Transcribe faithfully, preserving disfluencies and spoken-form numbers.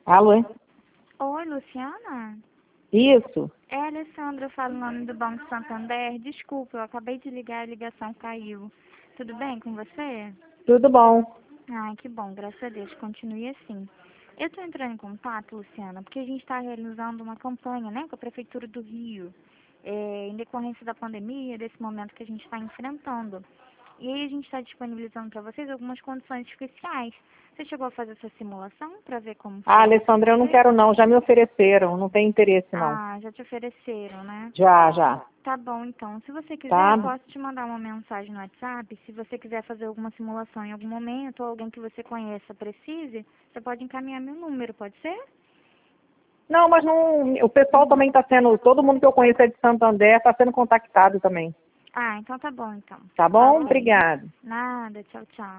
Alô? Oi, Luciana? Isso. É a Alessandra, eu falo o nome do Banco Santander. Desculpa, eu acabei de ligar, a ligação caiu. Tudo bem com você? Tudo bom. Ai, que bom, graças a Deus, continue assim. Eu estou entrando em contato, Luciana, porque a gente está realizando uma campanha, né, com a Prefeitura do Rio, é, em decorrência da pandemia, desse momento que a gente está enfrentando. E aí a gente está disponibilizando para vocês algumas condições especiais. Você chegou a fazer essa simulação para ver como Ah, foi? Alessandra, eu não quero não. Já me ofereceram. Não tem interesse não. Ah, já te ofereceram, né? Já, já. Tá bom, então. Se você quiser, Tá? eu posso te mandar uma mensagem no WhatsApp. Se você quiser fazer alguma simulação em algum momento, ou alguém que você conheça precise, você pode encaminhar meu número, pode ser? Não, mas não. O pessoal também está sendo. Todo mundo que eu conheço é de Santander, está sendo contactado também. Ah, então tá bom, então. Tá bom? Ok. Obrigada. Nada, tchau, tchau.